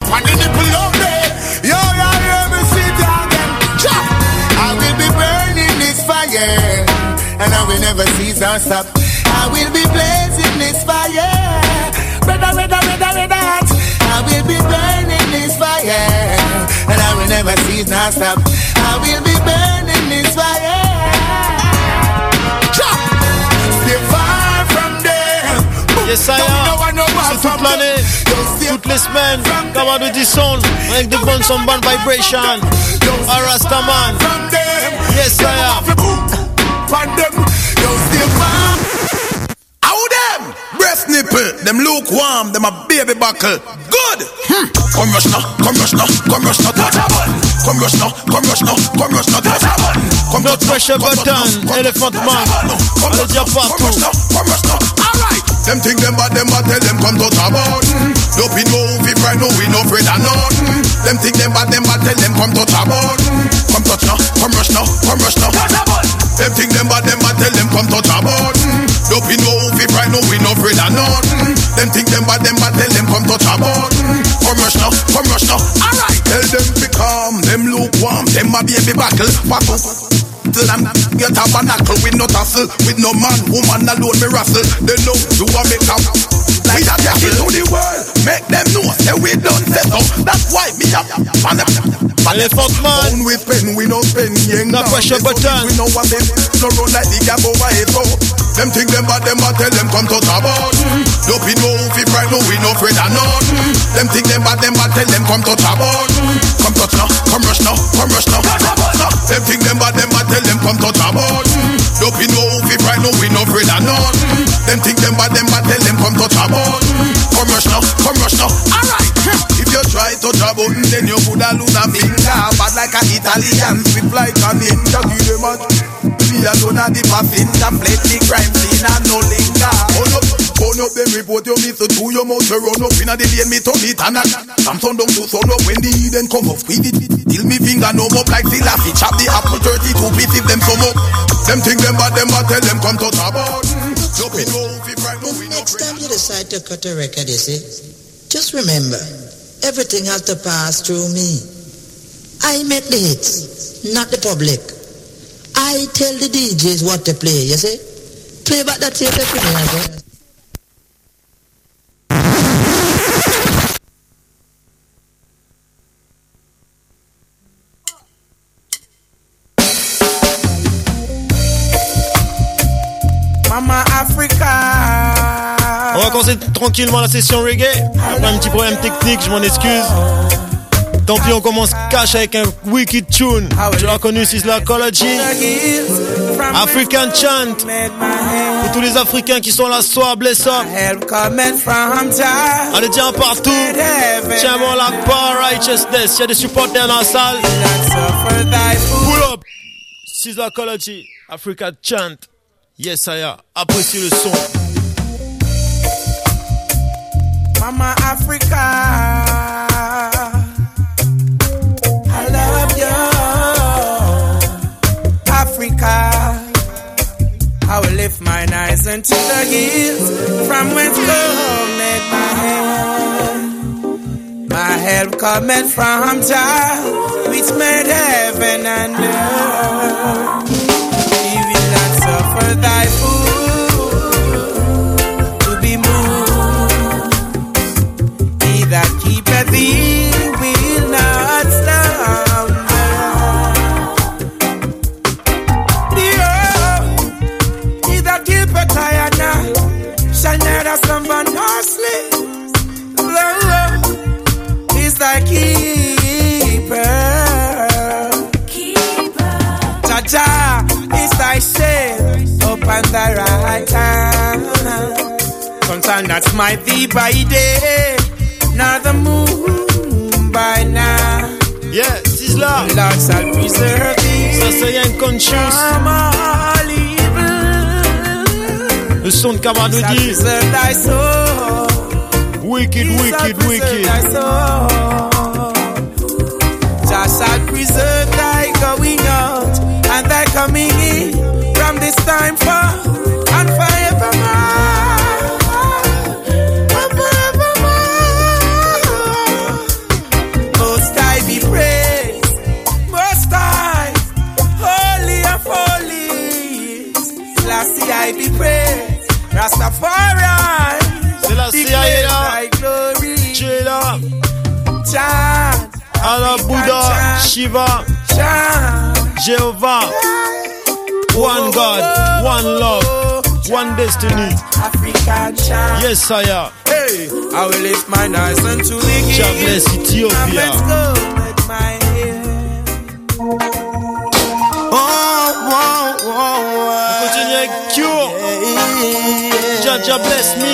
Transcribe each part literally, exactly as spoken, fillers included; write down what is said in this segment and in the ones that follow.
on the nipple up there. Yo, yo, yo, me see it again. Chop. I will be burning this fire, and I will never cease or stop. I will be blazing this fire. Brother, brother, brother, brother, hot. I will be burning this fire, and I will never cease nor stop. I will be burning this fire. Chop. Stay far from them. Yes, I am. C'est toute l'année, toutes les semaines. Kabadou D Sound avec de bonnes son bonnes vibrations. Arastaman. Yes, I am. How them? Breast nipple, them lukewarm, them a baby buckle. Good. Hmm. Come rush now, come rush now, come rush now, touch a button. Come rush now, come rush now, come rush now, touch a button. Come no pressure button, Elephant Man. Allez dire partout. Come rush now, come rush now. Alright. Them think them bad, them bad, tell them come touch a button. Don't be no we right no we no afraid of nothing. Them think them bad, them bad, tell them come touch a button. Come touch now, come rush now, come rush now, touch a button. Them think them bad, them bad, tell them come touch a button. Don't be no we right no we no afraid of nothing. Them think them bad, them bad, tell them come touch a button. Come rush now, come rush now. Alright, tell them be calm, them lukewarm, them a baby buckle, buckle. And get a banacle with no tassel, with no man, woman alone me wrestle. They know you a make up like that jacket to the world. Make them know that we don't set up. That's why me up. Elephant Man. We pen, we no pen, yang. No pressure button. We know what they no run like the gap over it. Them think them bad, them bad, tell them come touch a button. Don't be no fi fright, no we no afraid of nothing. Them think them bad, them bad, tell them come touch a button. Come touch now, come rush now, come rush now. Them think them bad, them bad, tell them come touch a button. Don't be no fi fright, no we no afraid of nothing. Them think them bad, them bad, tell them come touch a button. Come rush now, come rush now. Alright. If you try to touch a button, then you coulda lose a finger. Bad like a Italian, sweet like a ninja. Give them a we alone a the passenger, play the crime scene and no linger. Hold up, hold up, them report you miss it. Do your mouth to run up inna the lane, me turn it and a Samson down to sun up when the Eden come up. Squeeze it, till me finger numb up like the lassie. Chop the apple thirty-two pieces, them sum up. Them think them bad, them bad, tell them come touch a button. Next time you decide to cut a record, you see, just remember, everything has to pass through me. I make the hits, not the public. I tell the D Js what to play, you see? Play back that tape for me, okay? Mama Africa. On va commencer tranquillement la session reggae. Après un petit problème technique, je m'en excuse. Tant pis, on commence cash avec un wicked tune. Tu l'as connu, c'est la Ecology. African Chant. Pour tous les Africains qui sont là ce soir, bless up. Allez, tiens partout. Tiens bon la power righteousness. Il y a des supporters dans la salle. Pull up. C'est la Ecology. African Chant. Yes, I am. Appréciez le son. Mama Africa. Africa, I will lift mine eyes unto the hills, from whence cometh my help. My help cometh from Jah, which made heaven and earth. He will not suffer thy foot to be moved. He that keepeth thee will not slumber. Shall neither slumber nor sleep. The Lord is thy keeper. Keeper. Jah is thy shade upon thy right hand. Sunshine that smite thee by day, nor the moon by night. Yeah, c'est là. The Lord shall preserve thee. Ça c'est rien conscious. Le son de Kamadoudi. Wicked, wicked, wicked. Jah shall preserve thy going out and thy coming in from this time forth and forevermore. And forevermore. Allah, Buddha, Shiva, Jehovah. One God, one love, one destiny. Yes, sire. Hey, I will lift my eyes unto the hills. God bless Ethiopia. Continue avec Cure. Jaja bless me.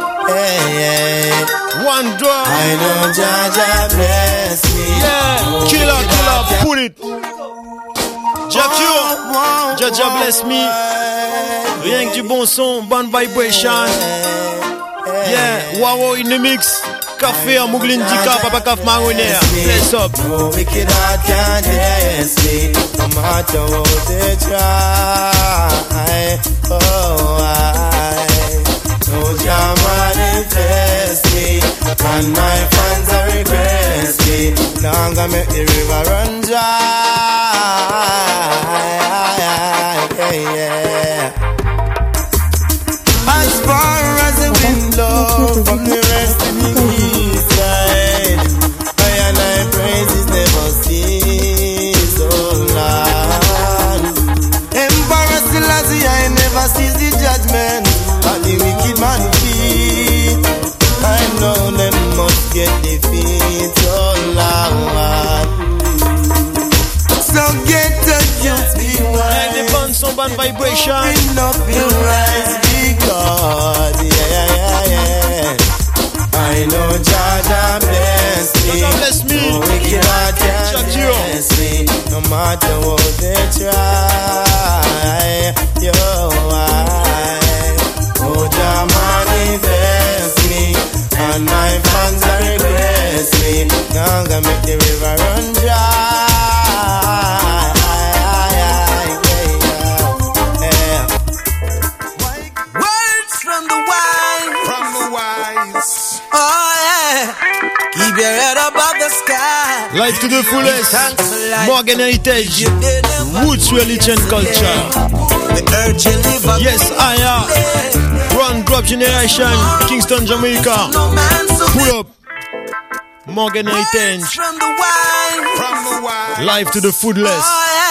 One drop. I know Jaja bless me. Yeah, killer, killer, pull it. Jacure, Jaja bless me. Rien que du bon son, bonne vibration. Yeah, Waro in the mix. Café à Mouglin Dika, Papa Kaf Maronaire. Bless up. Oh, wicked heart can't bless me. No matter what they try. Oh, I know Jah manifest me. And my fans are regress me. Longer make the river run dry. Yeah, yeah. As far as the wind blows from the rest of the east side, I and I praises never cease, oh Lord. Emperor Selassie, I never sees the judgment of the wicked man feet. I know them must get defeat, oh Lord. So get the guilty one. And the band some band vibration. Enough in rise because yeah yeah yeah yeah. I know Jaja bless me. Jaja bless me. No wicked heart can bless me. No matter what they try. Yo I oh Jah manifest me. And my fans are regress me. Now gonna make the river run dry. Keep your head above the sky. Life to the fullest. Morgan Heritage. Roots, religion, culture. Yes, I am. Run, drop generation. Kingston, Jamaica. Pull up. Morgan Heritage. Life to the foodless.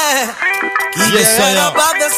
Yes, I am.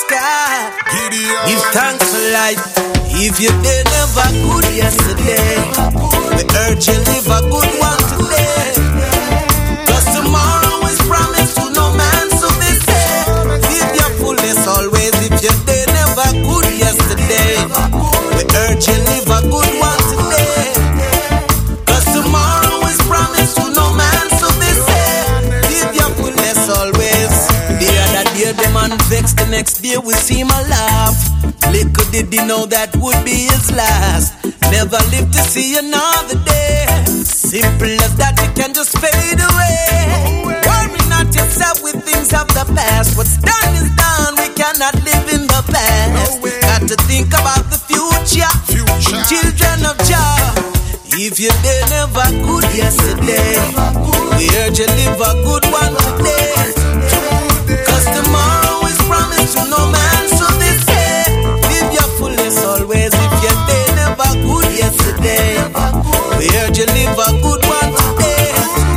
Give thanks for life. If you did never good yesterday, we urge you live a good one today. Cause tomorrow is promised to no man, so they say. Give your fullness always. If you did never good yesterday, we urge you live a good one today. Cause tomorrow is promised to no man, so they say. Give your fullness always. The other day the man vexed, the next day we see him a laugh. Little did he know that would be his last. Never live to see another day. Simple as that, you can just fade away. Worry not yourself with things of the past. What's done is done, we cannot live in the past. Got to think about the future, children of Jah. If you did never good yesterday, we urge you live a good one today. Cause tomorrow is promised to no man, so they say. Fullness always. If you did never good yesterday, we urge you live a good one today.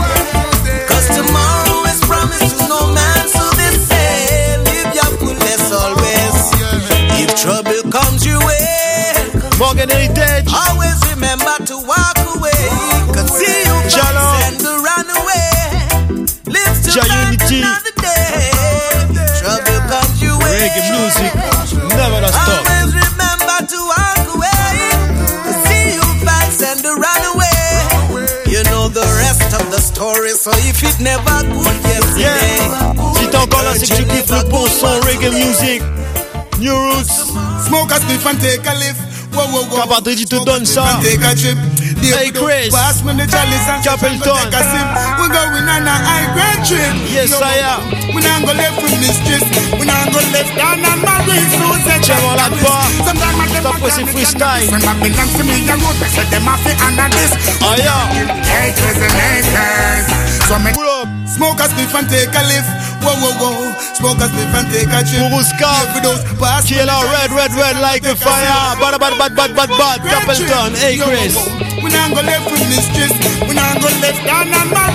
Cause tomorrow is promised to no man, so they say. Live your fullness always. If trouble comes your way, Morgan Heritage. always remember to walk away. Cause see you and to run away. Live to Unity. another day. Trouble comes your way. Reggae music never to stop. Always remember to walk away. To see you fast and to run away. You know the rest of the story, so if it never good yesterday. Yeah. Si t'es encore là, c'est que tu kiffes le bon son reggae music. New Roots. Smoke a spliff and take a lift. Whoa, whoa, whoa. Kabadridi te donne ça. Take a trip. Hey Chris. Pass me the chalice and Capleton. take a sip. We going on a high grade trip. Yes, I am. We not go left with mistress. We not go left down and marry fruits. Tiens, on l'a pas. Stop with the freestyle. When my belongs to me, I would say them off it under this. Ah, yeah. Haters and haters. So me Pull up. smoke a spliff and take a lift. Whoa, whoa, whoa. Smoke a spliff and take a trip. Uruska. For those pass me Killer, red, red, red like the fire. Bad, bad, bad, bad, bad, bad. Capleton. Hey Chris. We not go left with mistress. We not go left down and marry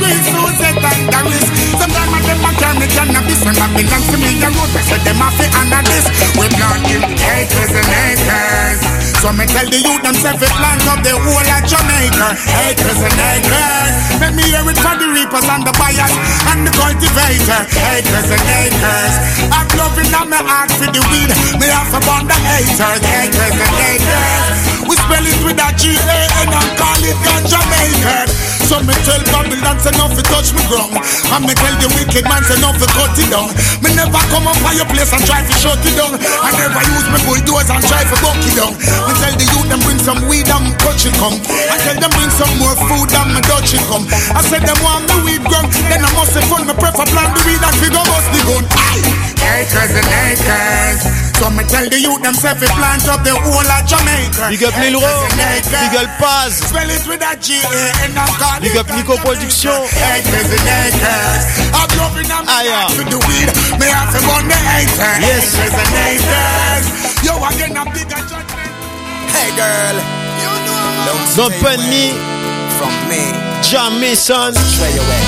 Babylon to me the road, they say them have to honor this. We planting acres and acres. So me tell the youth themself we plant up the whole of Jamaica. Acres and acres. Let me hear it for the reapers and the buyers and the cultivator. Acres and acres. I'm loving on my heart for the weed. Me have to burn the haters. Acres and acres. We spell it with a G A N and call it ganja maker. So me tell Babylon say no fi touch me ground, and me tell the wicked man say no fi cut it down. Me never come up by your place and try to shut it down. I never use me bulldozer and try to buck it down. Me tell the youth them bring some weed and touch it come. I tell them bring some more food and me touch it come. I said them want the weed ground, then I must have fun. Me prefer plant the weed and figure bust the gun. Aye, acres and acres. So me tell the youth themself we plant up the whole of Jamaica. Big up Lil Ro, big up Paz, spell it with a G A N and call big up Nico Production. Acres and acres. I'm loving on Aya. to the weed. Me have to run the acres. Yes. Acres and acres. Yo, again a bigger judgment. Hey girl, you know Don't pen me from me. Jamison. Stray away.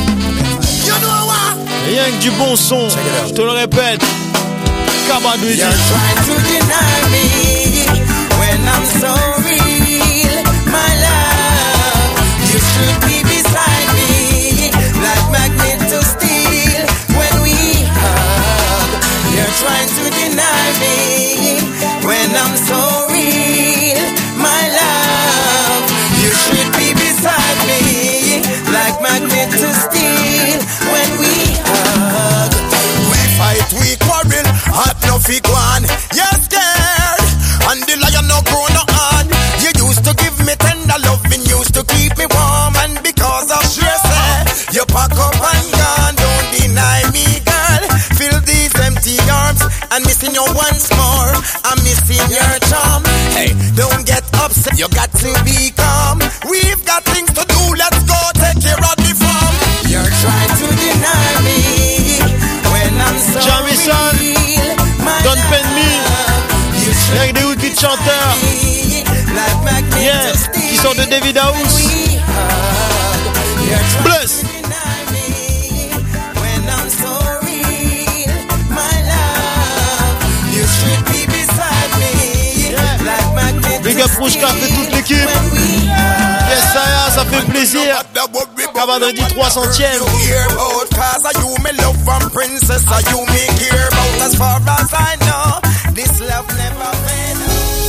You know what? Rien que du bon son, je te le répète. Kabadou You're trying to deny me when I'm so real, my love. You should be beside me like magnet to steel when we hug. You're trying to deny me when I'm so real, my love. You should be beside me like magnet to steel when we hug. We fight, we quarrel, hot no fi one. You're scared, and the lion no grow no on. You used to give me tender loving, used to keep me warm, and because of stress, you pack up and gone. Don't deny me, girl. Fill these empty arms, and missing you once more. I'm missing your charm. Hey, don't get upset, you got to be calm. We've got things to do, let's go take care of the farm. You're trying to deny me when I'm so Jamison, real, my Don't pen me. You should Avec des outils de chanteurs, be like magnet yeah, to steel. qui sortent de David House. We hug. You're trying Bless. to deny me when I'm so real, my love. You should be beside me like magnet Big to up Rouge Café, steel toute l'équipe. when we hug. Yes, ça y est, ça fait plaisir. Cabadredi trois centième. Cause I you me love from princess, I you me care about. As far as I know, this love never fade.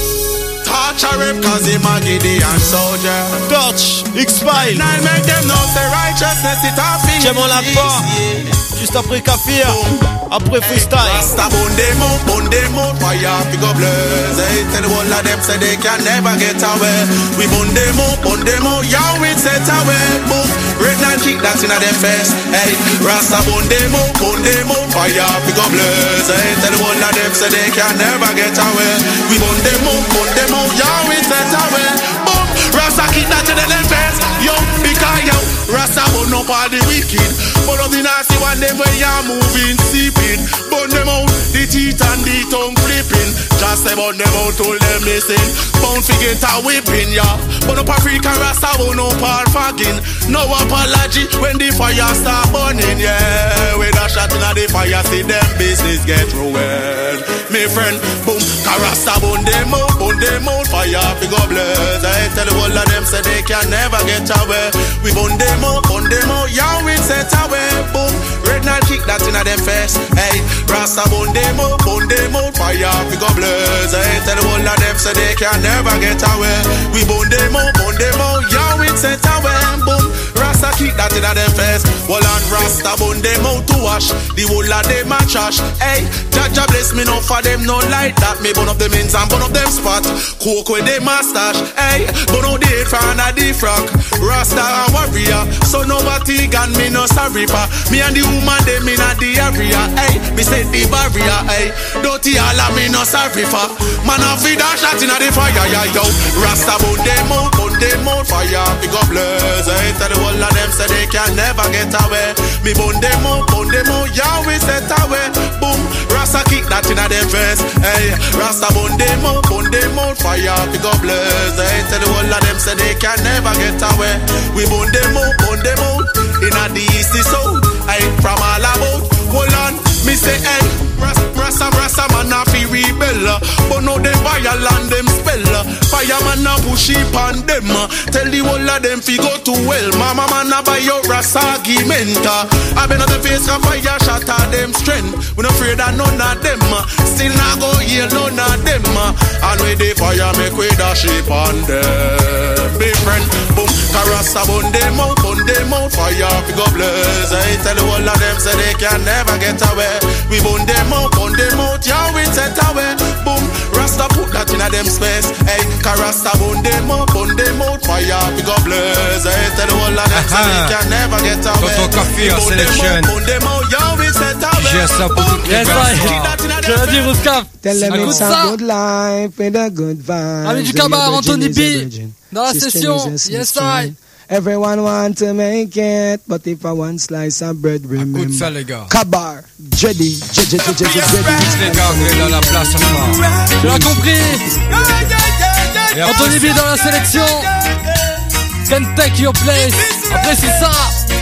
Torture him cause him a Gideon soldier. Torch, X-File. Now make them know say righteousness it off in J'aime en la part. Juste après Kafir, après freestyle. Rasta bone them out, bone them out, fire pick up blaze. Hey, tell the whole of them say they can never get away. We bone them out, bone them out, yeah we set away. Boom, red and kick that in a them face. Hey, Rasta bone them out, bone them out, fire pick up blaze. Hey, tell the whole of them say they can never get away. We bone them out, bone them out, yeah we set away. Boom, Rasta kick that in a them face. Yo, because yo, Rasta bone up all the wicked, but of the nasty one them when you're moving, sleeping. Burn them out, the teeth and the tongue flipping. Just say burn them out, told them listen. Bound fi get a whipping, yeah. But up African Rasta bone up all fagging. No apology when the fire start burning, yeah. With a shot in the fire, see them business get ruined. Me friend, boom, Rasta bone them out, bone them out, fire fi go blaze. I tell the whole of them say they can never get away. We burn them out, burn them out, yeah we set away. Boom, red and kick that in a them face. Hey, Rasta bone them out, bone them out, fire fi go blaze. I tell the whole of them say they can never get away. We burn them out, burn them out, yeah we set away. Boom, Rasta kick that in a them face. Well and Rasta bone them out to wash. The whole of them a trash. Hey, Jaja bless me no for them no like that. Me burn up them ends and burn up them spot. Coke with them mustache. Hey, burn out the head from a the frock. Rasta a warrior, so nobody can me no sorry pa. Me and the woman them in a the area. Hey, me say the barrier. Hey, dirty all of me no sorry for. Man a feed a shot in a the fire. Yeah, yo, Rasta burn them out, burn them out, fire pick up blaze. Hey, tell the whole of them say they can never get away. Me burn them out, burn them out, yeah we set away. Boom, Rasta kick that in a them face. Hey, Rasta burn them out, burn them out, fire pick up blaze. Hey, tell the whole of them say they can never get away. We burn them out, burn them out, in a the east to south. Hey, from all about, hold on, me sheep on them. Tell the whole of them fi go to well. Mama man a buy your rasagi menta. I been on the face of fire shatter them strength. We no afraid of none of them. Still not go heal none of them. And with the fire make we the sheep on them. Be friend, boom, carassa bun them out, bun them out. Fire fi go blaze. I tell the whole of them say they can never get away. We bun them out, bun them out, yeah we set away. Boom, Rasta put that in a them space. Hey, carassa bun them out, bun them out. Fire fi go blaze. I tell the whole of them say they can never get away. Tonton Café en sélection. Bun them out, yeah we set away. J'ai ça pour toutes les personnes. Je l'ai dit, Rouskaf. Écoute ça. Ami du Kabar, Anthony B. Dans la session. Yes, I. Everyone want to make it, but if I want slice of bread, remember. Écoute ça, les gars. Kabar, Jedi, Jedi, Jedi, Jedi. Les gars, vous êtes dans la place ce soir. Tu l'as compris. Et Anthony B dans la sélection. Can take your place. Après, c'est ça.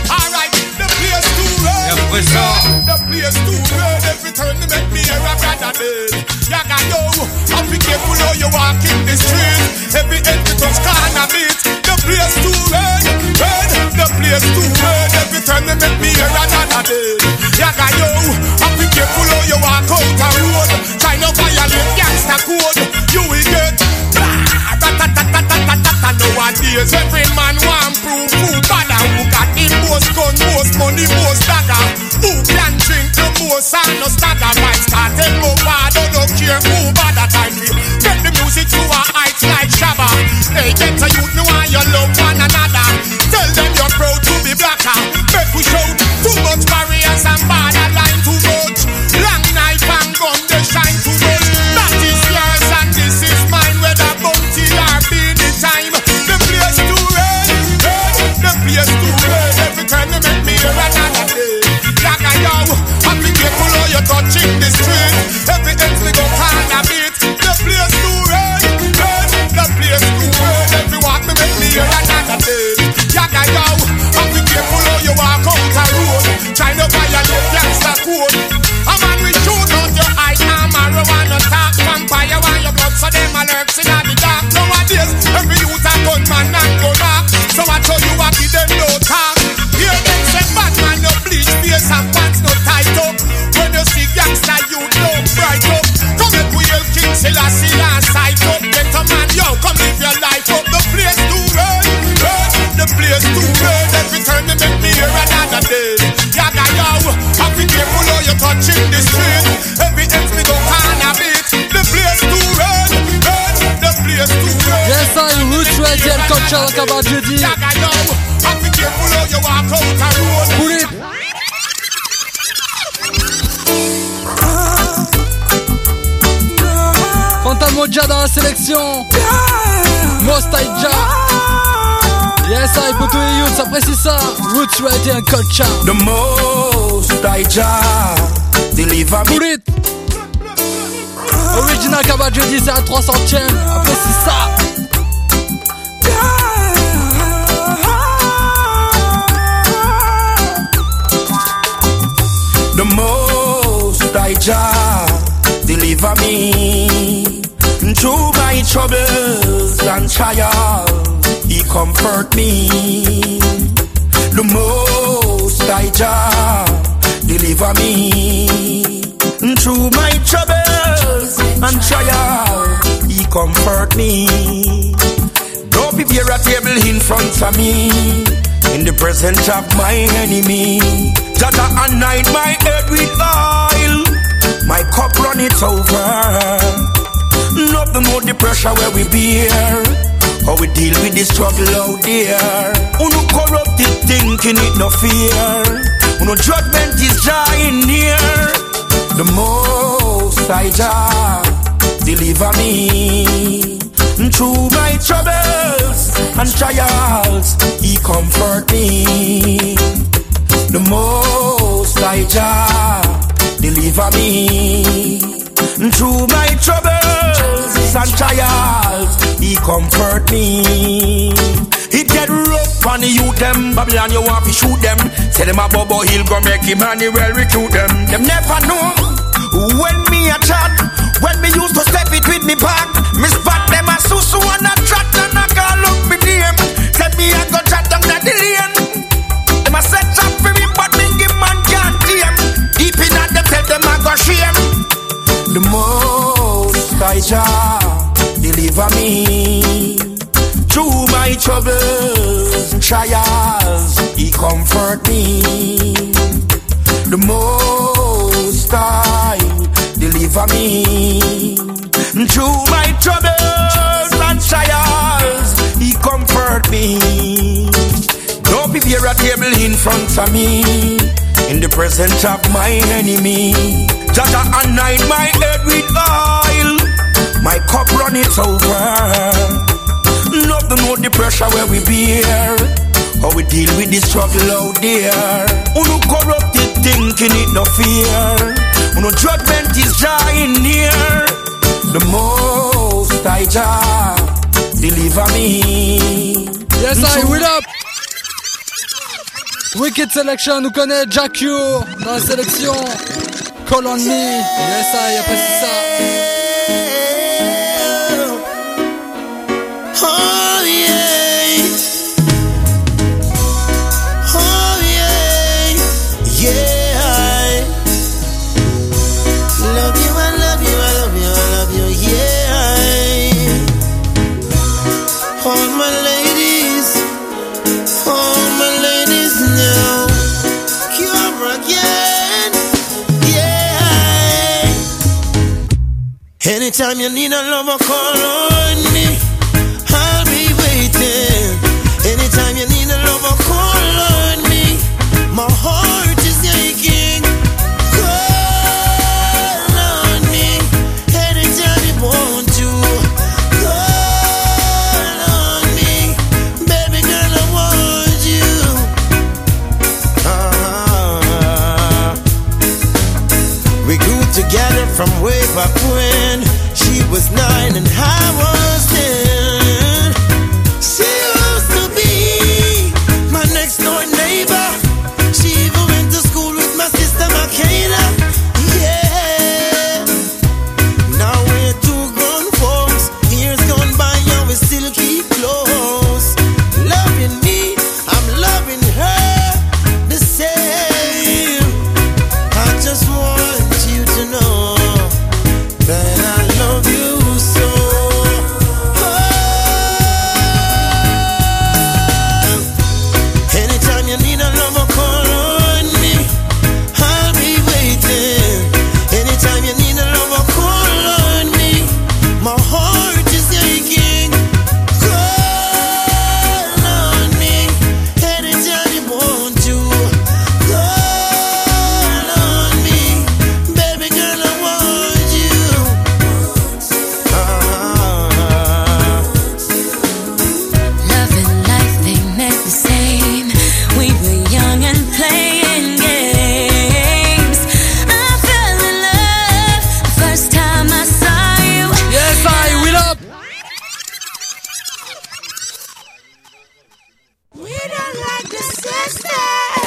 Et après ça. The place too red, every time they make me hear a brother dead. Yaga yo, I'm be careful how you walk in the street. Every head we touch corner beat. The place too red, red. The place too red, every time they make me hear another dead. Yaga yo, I'm be careful how you walk out a road. Try no violate gangster code. You will get blah, rat-a-tat-tat-tat-tat-tat. Nowadays every man want proof who bad and who got the most gun, most money, most dagger. Who can drink the most and no stagger. Vibes cartel move hard, don't care who bad at time. Get the music to a heights like Shabba. Hey, get a youth know how you love one another. Tell them you're proud to be blacker. Make we show too much barriers and borderline too much. Long knife and gun they shine too much. That is yours and this is mine. Whether bounty or being the time. The place too red, red. The place too red. Every time they make me hear another day. Yaga yo, I'm be careful how you're touching the street. Every ends we go find a beat. The place too red, red. The place too red. Every walk me make me hear another day. Yaga yo, I'm be careful how you walk out a road. Try to violate gangster code. A man we shoot out your eye and marijuana talk. Vampire want your blood so them a lurks in the dark. Nowadays, every youth a gunman and gun off. So I show you a give them no talk. Hear them say bad man no bleach face and pants no tight up. When you see gangster you don't bright up. Come and we help King Selassie and sight up. Get a man yo come live your life up. The place too red, red. The place too red. Every time they make me hear another day. Yaga yo, I be careful how you touching the street. Every ends me go corner beat. The place too red, red. The place too red. Yes, I. Roots Radio and Culture dans Kabar Jeudi. Yaga yo, I be careful how you walk out a road. Pull it. Fantal Moja dans la sélection. Mostaïja. Yes, I put to you, ça précise ça. Roots Radio and Culture. The Mostaïja. Deliver me. Pull it. Original Kabar Jeudi, c'est à trois centièmes. Après, c'est ça. The Mostaïja. Deliver me. Through my troubles and trials, He comfort me. The Mostaïja. Deliver me. Through my troubles and trials, He comfort me. Don't prepare a table in front of me, in the presence of my enemy. That I anoint my head with oil, my cup run it over. Nothing more the pressure where we bear, how we deal with the struggle out there. Who no corrupted thinking it no fear, who no judgment is drawing near. The Mostaïja, deliver me. Through my troubles and trials, He comfort me. The Mostaïja, deliver me. Through my troubles and trials, He comfort me. It get rough on the youth them. Babylon you want to shoot them. Say them a Bobo Hill go make Emmanuel recruit them. Them never know when me a chat. When me used to step it with me back, me spot them a susu and a trot and a me. The Most High deliver me. Through my troubles and trials, He comfort me. Don't prepare a table in front of me, in the presence of my enemy. Jaja anoint my head with oil, my cup run it over. Love to know the pressure where we bear, how we deal with the struggle out there. Uno corrupted thinking it no fear, uno judgment is drawing near. The Most High Jah deliver me. Yes, I will up. Wicked Selection, nous connaît Jack U dans la sélection. Call on me. Yes, I apprécie ça. Oh yeah, oh yeah, yeah. Love you, I love you, I love you, I love you, yeah. All my ladies, all my ladies now, come again, yeah. Anytime you need a lover, call on me. I'll be waiting. Anytime you need a lover, call on me. My heart is aching. Call on me. Anytime you want to. Call on me. Baby girl, I want you. Uh-huh. We grew together from way back when she was nine and I was ten. She used to be my next door neighbor. She even went to school with my sister Makena. Yeah. Now we're two grown folks. Years gone by and we still keep close. Loving me, I'm loving her the same. I just want you to know that I love you so. Oh. Anytime you need a lover, call on me. I'll be waiting. Anytime you need a lover, call on me. My heart is aching. Call on me. Anytime you want to. Call on me. Baby girl, I want you. Love and life, they meant the same. We were young and playing games. I fell in love the first time I saw you. Yes, I will up. We don't like the sister.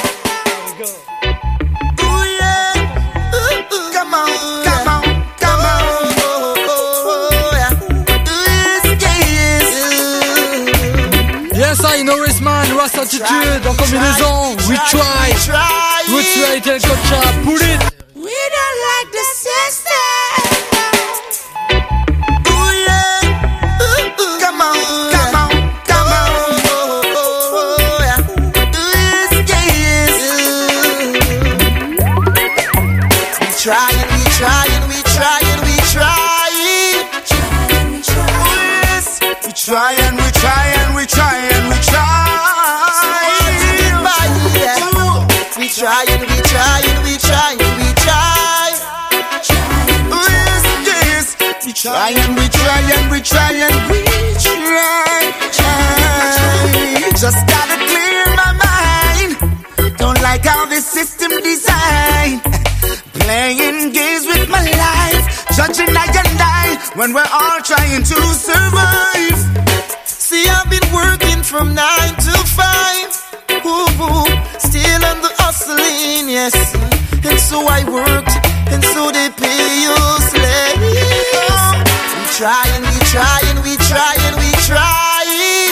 Ooh, yeah. Ooh, ooh. Come on, come on, come on. Oh, yeah. Yes, yes. Yes, I know man, Ross Attitude en combinaison. We try. Roots United Culture, pull it. We don't like the sister. Ooh, yeah. Ooh, ooh. Come on, come on, come on. Oh, yeah. Yes, yes. We trying, we trying, we trying, we trying. Yes. We try and we try and we try and we try. We trying, we trying, we trying, we try. Yes, yes. We try and we try and we try and we try. try. Just gotta clear my mind. Don't like how this system designed. Playing games with my life, judging I and I when we're all trying to survive. See, I've been working from nine to five. Ooh, ooh, still on the hustling, yes. And so I worked, and so they pay you slave. We trying, we trying, we trying, we trying.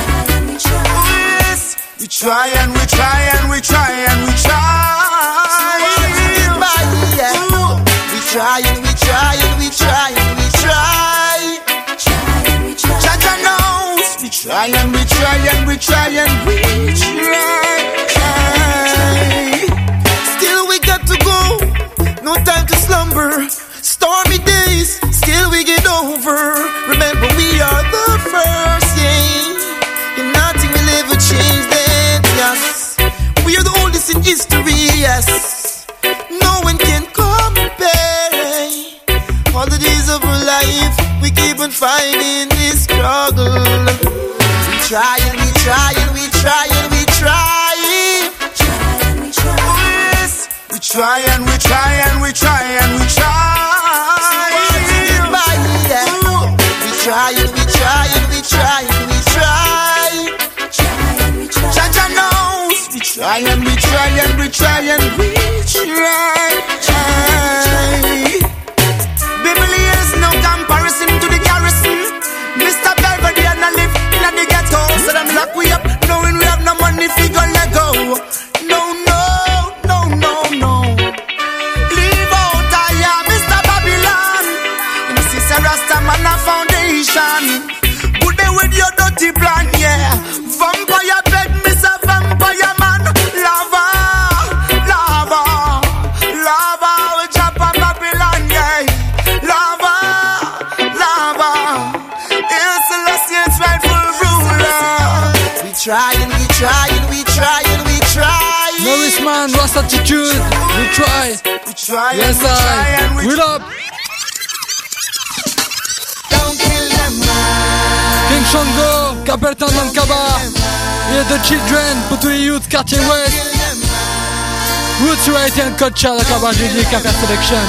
Yes, we try and we try and we try and we try. We trying, we trying, we trying, we try. Jaja knows. We try and we try and we try and we try. try. history, yes. No one can compare. All the days of our life, we keep on fighting this struggle. We try and we try and we try and we try. We try and we try and we try and we try. We try and we try and we try and we try. Jaja knows. We try and we try and we try and we try. Baby, there's no comparison to the garrison. Mister Belvedere and I live in the ghetto. So them lock we up, knowing we have no money, fi go let go. No, no, no, no, no. Leave out I am Mister Babylon. And this is a Rastaman a foundation. Put them with your dirty plan, yeah. Vampire bed, Mister Vampire man. Lava, lava, lava. We chop on Babylon, yeah. Lava, lava. It's a Celestial's rightful ruler. We try and we try and we try and we try. Maurice Man, Ross Attitude. We try. We try yes, and we try I. and we Wheel up. Don't kill them, man. King Shango, Capleton dans le Kaba. Et The Children, pour tous les youths, quartier West. Roots Right and Culture, le Kaba, J D, Kaka Selection.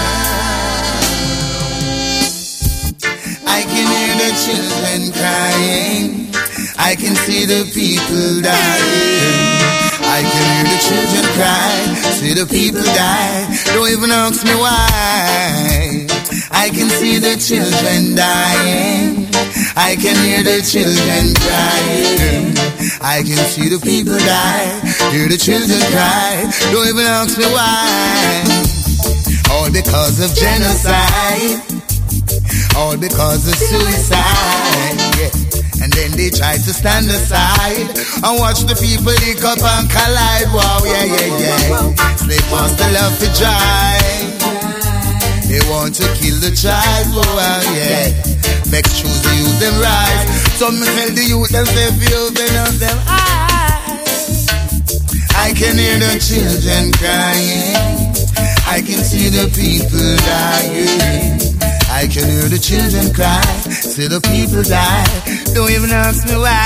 I can hear the children crying. I can see the people dying. I can hear the children cry, see the people die. Don't even ask me why. I can see the children dying. I can hear the children crying. I can see the people die, hear the children cry. Don't even ask me why. All because of genocide. All because of suicide, yeah. And then they try to stand aside and watch the people lick up and collide. Wow, yeah, yeah, yeah. Slave master love to drive. They want to kill the child. Wow, yeah. Make choose the youth them rise. Some tell the youth them say you open up them eyes. I can hear the children crying. I can see the people dying. I can hear the children cry, see the people die. Don't even ask me why.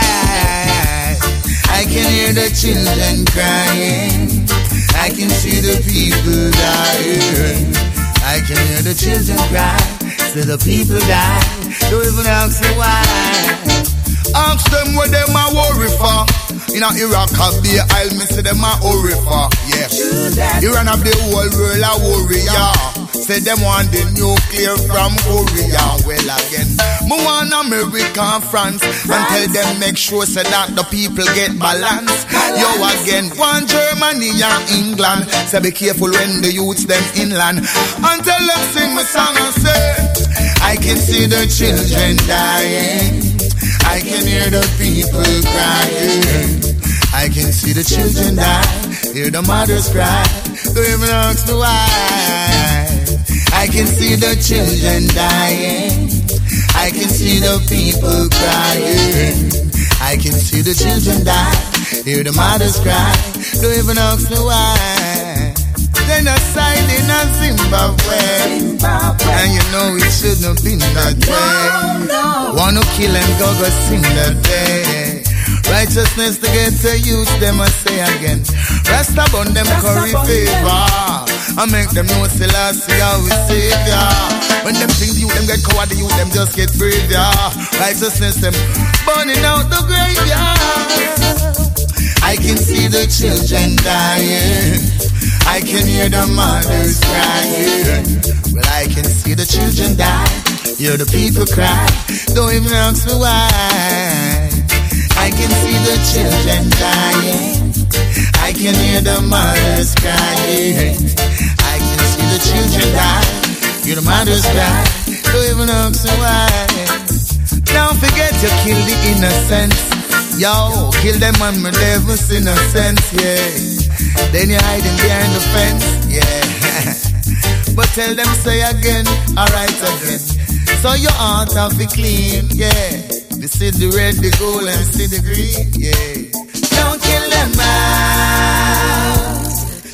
I can hear the children crying. I can see the people dying. I can hear the children cry, see the people die. Don't even ask me why. Ask them what them a worry for. In a Iraq have the I'll miss them a worry for. Yeah, Iran have the whole world a worry, yeah. Say them want the nuclear from Korea. Well again, me want America and France, and tell them make sure so that the people get balance. Yo again, want Germany and England, so be careful when the youths them inland. And tell them sing my song and say, I can see the children dying. I can hear the people crying. I can see the children die, hear the mothers cry. Don't even ask me why. I can see the children dying. I can see the people crying. I can see the children die, hear the mothers cry. Don't even ask me why. They're not siding on Zimbabwe. And you know it shouldn't have been that way. Wanna kill and go go sing that day. Righteousness to get to use them, I say again. Rest upon them curry favor. I make them know still I see how we save ya. When them think you them get coward, you them just get brave ya. Righteousness them burning out the graveyard. I can see the children dying. I can hear the mothers crying. Well, I can see the children die, hear the people cry. Don't even ask me why. I can see the children dying. I can hear the mothers crying. I can see the children die, hear the mothers cry. Don't even ask me why. Don't forget to kill the innocents. Yo, kill them on my devil's innocence, yeah. Then you hide them behind the fence, yeah. But tell them say again, alright again. So your heart have to be clean, yeah. You see the red, the gold, and see the green, yeah. Don't kill them out.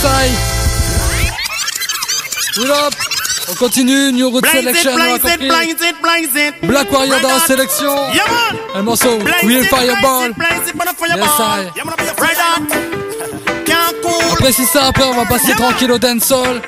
I. What up? On continue, New Road Selection, on a compris. Black Warrior dans la sélection. Un morceau, Real Fireball. Yes, I. Après si ça, après on va passer tranquille au dancehall.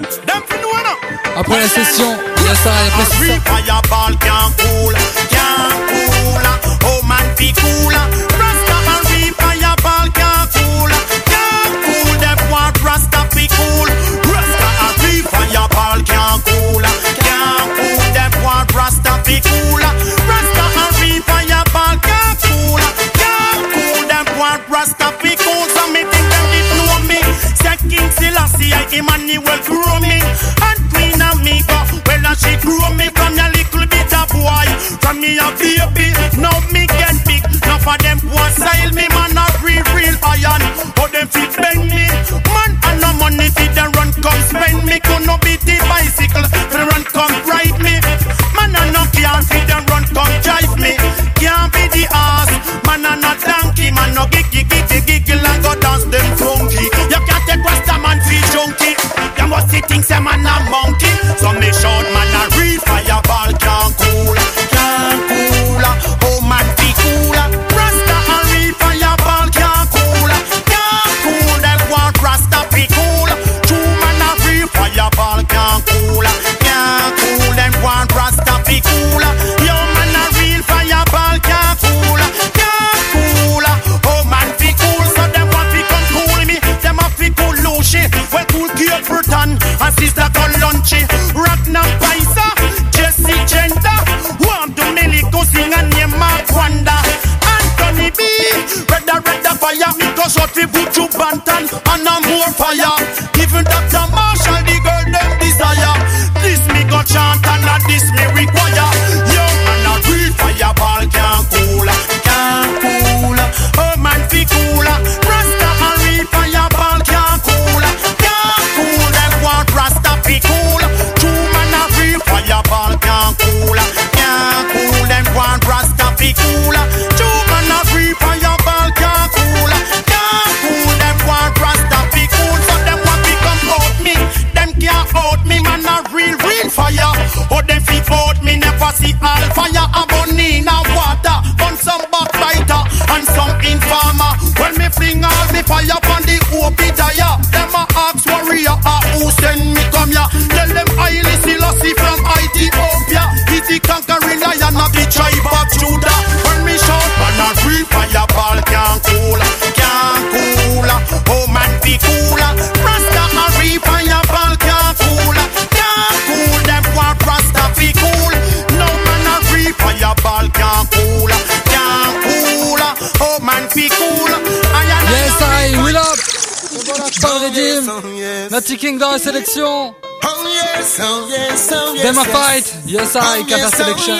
Après la session, yes, I. Après si ça. Fireball can't cool, can't cool. Oh man, be cool. Rasta and Real Fireball can't cool, can't cool. Them want Rasta be cool. Rasta and Real Fireball can't cool, can't cool. Them want Rasta be cool. Rasta and Real Fireball can't cool, can't cool. Them want Rasta be cool. So me think them did know me. Say King Selassie, I Emmanuel grow me. And Queen Amiga, well and she grew me from a little bit of boy. From me a baby, now me get big. Now for them boys style me, man a real, real iron. But them fit bend me, man and no money fit them run come spend me. Could no beat the bicycle, for run come ride me. Man and no car fit them run come drive me. Can't be the ass, man and no donkey. Man no giggy giggy giggle and go dance them funky. You can't take Rasta man feel junkie. You must see things a man a monkey. So me shout man a real Fireball can't cool, can't cool. Oh man be cool. Rasta and real Fireball can't cool, can't cool. Them want Rasta be cool. True man a real Fireball can't cool, can't cool. Them want Rasta be cool. Yo man a real Fireball can't cool, can't cool. Oh man be cool. So them want to come cool me. Them a fi cool Lucy. Well cool Cape Breton and Sister Colunchy. Rocknam Paisa, Jesse Gender. Warm to Meliko sing and name Mark Wanda. Anthony B, redder redder fire. Because what we put you Bantan and a more fire. Even Doctor Marshall the girl them desire. This me go chant and not this me require. Young and a real Fireball can't cool, can't cool. Oh man be cool. Rasta and real Fireball can't cool, can't cool. Them want Rasta be cool. True man a real Fireball can't cool, can't cool. Them want Rasta be cool. True man a real Fireball can't cool, can't cool. Them want Rasta be cool. So them want become out me. Them can't out me. Man a real real fire. Oh them feet out me. Never see all fire. I'm on in a water. On some backbiter and some informer. When me fling all me fire on the Obadiah. Them a ask warrior ah, who send me come here. Tell them Haile Selassie from Ethiopia. He's the conquering lion of the tribe of Judah. When me shout man a real Fireball can't cool, can't cool. Oh man be cool. Rasta a real Fireball can't cool, can't cool. Them want Rasta be cool. No man a real Fireball can't cool, can't cool. Oh man be cool. Yes, I will up. Paul Redim, Natty King dans la sélection. Oh yes, oh yes, oh yes. Them a fight. Yes, I, Kata Selection.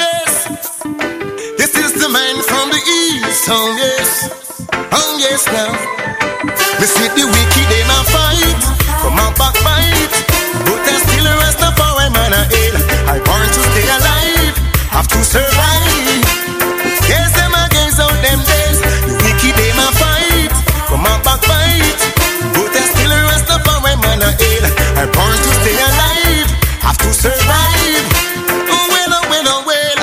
This is the man from the east. Oh yes, oh yes now. Me see the wicked them a fight, from a backbite, but I still a Rastafari man a hell. I born to stay alive, have to survive. Yes, them against out them days. The wicked them a fight, from a backbite, but I still a Rastafari man a hell. I born to stay alive, have to survive. Oh well, oh well, oh well.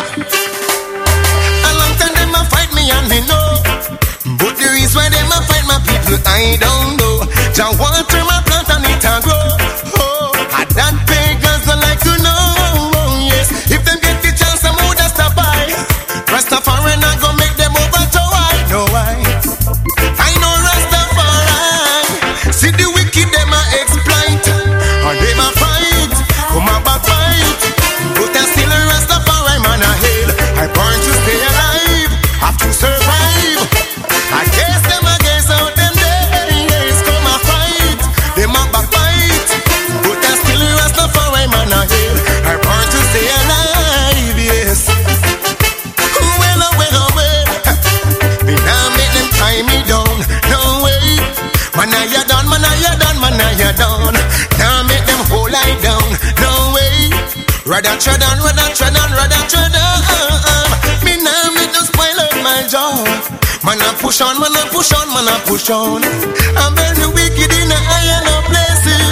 A long time them a fight me and me know, but the reason why them a fight my people I don't know. Jah water my plant and it a grow. Oh, and that pagans don't like to know. Oh yes, if them get the chance, I'm gonna stop by. Rastafari not gonna make them overthrow. I know why. I know Rastafari. See the wicked them a exploit, and them a fight, come a backbite, but I still a Rastafari man a hell. I born to stay alive, have to survive. I guess them against out them days, come a fight, them a backbite, but I still a Rastafari man a hell. I born to stay alive, yes. Well, oh, well, oh, well. Me now make them tie me down, no way. Man, I ya done, man, I ya done, man, I ya done. Now make them hold I down, no way. Rather tread on, rather tread on, rather tread on. Me now make them spoil up my job. Man, I push on, man, I push on, man, I push on. I'm very wicked in the higher no places.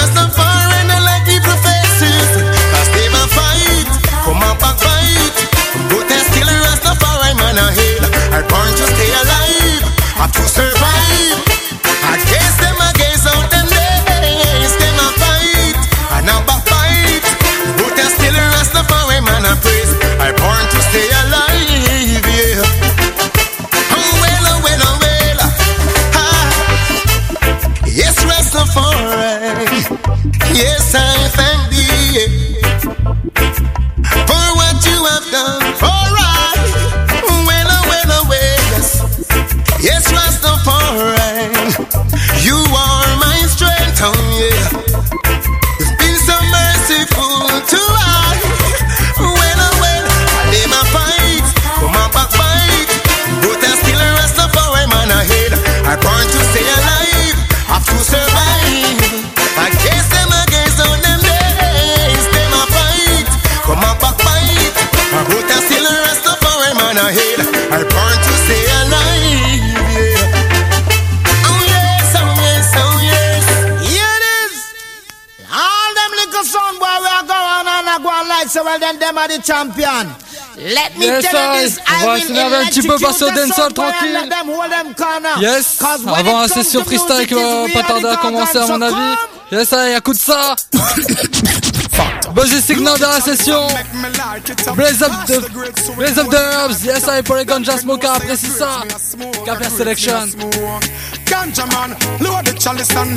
Rastafari and I like evil faces, cause they ma fight, come on back fight. But I still a Rastafari man a hate. I born to stay alive, have to survive. I guess them against out them days, them a fight, and now back fight. But I still a Rastafari man a praise. I born to stay alive, yeah. Oh well, oh well, oh well. Ah. Yes, Rastafari. Yes, I thank thee for what you have done. Alright. Well, oh well, oh well. Yes, yes, Rastafari. You are my strength, oh yeah. You've been so merciful to I. Well, oh well, they my fight, come on back fight. But I still a Rastafari man ahead. I born to stay alive, have to survive. I guess them against on them days, they my fight, come on back fight. But I still a Rastafari man ahead. I born to stay alive, yeah. Oh yes, oh yes, oh yes. Here it is. All them little son boy we are going on and go on like so well then them are the champion. Let me Yes, tell you I. this, On va I will s'énerver un petit peu, electrocute passer au the dancehall sound boy and tranquille. let them hold them corner. Yes, Cause when avant la it comes session to freestyle music, qui va it's pas we tarder are à the commencer à gods, mon so avis. come. Yes, I, écoute ça. Buzzy Signal dans la session. Blaze up the, Blaze up the herbs. Yes, I, pour les ganja smokers, apprécie ça. Capler Selection. Ganja man, load the chalice and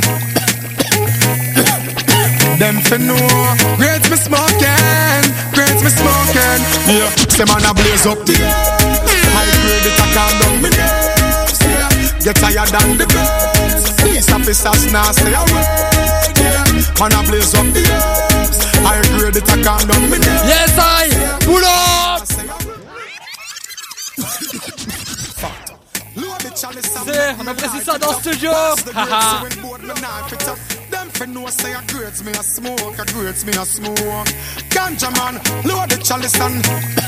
them fi know. Great me smoking, great me smoking. Yeah, say man a blaze up the high grade it a calm down me nerves. Yeah, get tired than the birds. Police officers now say a word. Yeah, man a blaze up the herbs. High grade it a calm down me nerves. Yes, I, pull up. C'est, on apprécie ça dans le studio. Haha. Them fi know say a grades me a smoke, a grades me a smoke. Ganja man, load the chalice and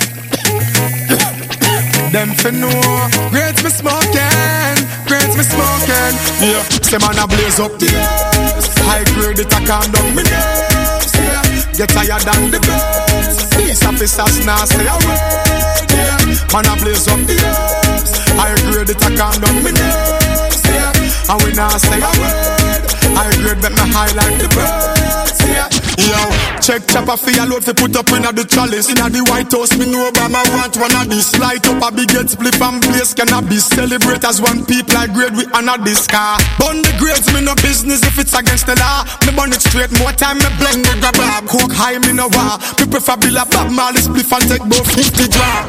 them fi know grades me smoking, grades me smoking. Yeah, say man a blaze up the herbs. High grade it a calm down me nerves. Yeah, get tired than the birds. Police officers now say a word. Yeah, man a blaze up the herbs. High grade it a calm down me nerves. Yeah, and we now say a word. I grade make me high like the birds, yeah. Yo, check chopper for your load fi put up inna the chalice. Inna the White House, me know Obama want one of this. Light up a big head split and place cannabis. Celebrate as one people I grade we honor this car. Burn the grades, me no business if it's against the law. Me burn it straight, more time me blend the grab up. Coke high, me no war. Me prefer Bill a Bob Marley split and take both fifty drop.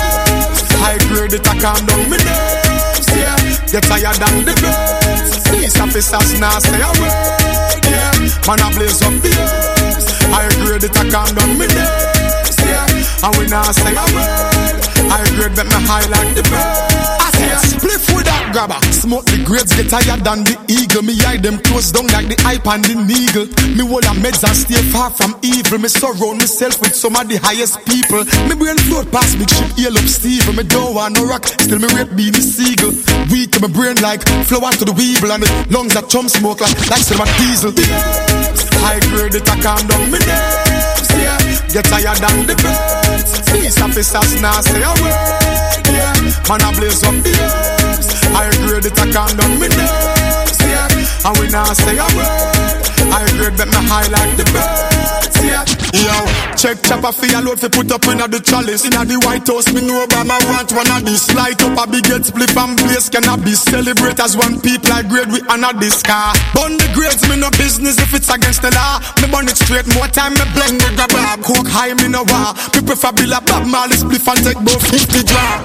High grade it a calm down me nerves, yeah. Get tired than the birds. Police officers now say a word, yeah. Man a blaze up the herbs. I grade it a calm down me nerves, yeah. And we now say a word. I grade make me high like the birds. I say split with that grabber. Smoke the grades get higher than the eagle. Me eye them close down like the hype and the needle. Me hold a meds and stay far from evil. Me surround myself with some of the highest people. Me brain float past big ship, hail up Steve. Me don't want no rock, still me rate be me seagull. Weak to my brain like flower to the weevil. And the lungs that chum smoke like, like some diesel. High grade it a calm down me nerves, yeah. Get tired than the birds. Police officers now say a word, yeah. Man a blaze up the herbs. High grade it a calm down me nerves, yeah. And we now say a word. High grade make me high like the birds, yeah. Yo, check chopper for your load fi put up inna the chalice. Inna the White House, me know Obama want one of this. Light up a big head split and blaze cannabis. Celebrate as one people I grade we honor this car. Burn the grades, me no business if it's against the law. Me burn it straight, more time me blend the grab up. Coke high, me no war. Me prefer Bill a Bob Marley split and take both fifty drop.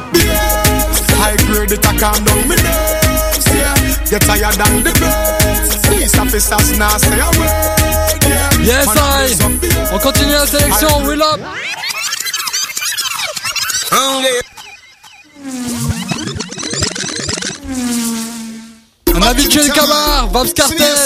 High grade it a calm down me nerves, yeah. Get tired than the birds. Police officers now say a word, yeah. Yes, I. On continue la sélection, Will Up. On a Habituel Kabar, Vabs Cartel.